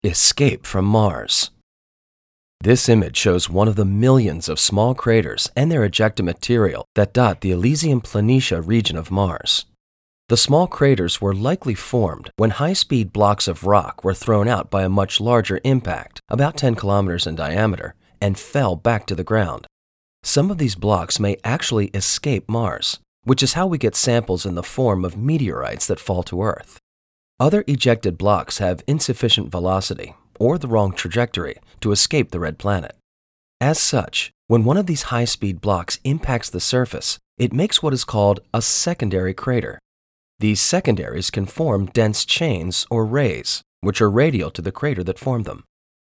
Escape from Mars. This image shows one of the millions of small craters and their ejecta material that dot the Elysium Planitia region of Mars. The small craters were likely formed when high-speed blocks of rock were thrown out by a much larger impact, about 10 kilometers in diameter, and fell back to the ground. Some of these blocks may actually escape Mars, which is how we get samples in the form of meteorites that fall to Earth. Other ejected blocks have insufficient velocity or the wrong trajectory to escape the red planet. As such, when one of these high-speed blocks impacts the surface, it makes what is called a secondary crater. These secondaries can form dense chains or rays, which are radial to the crater that formed them.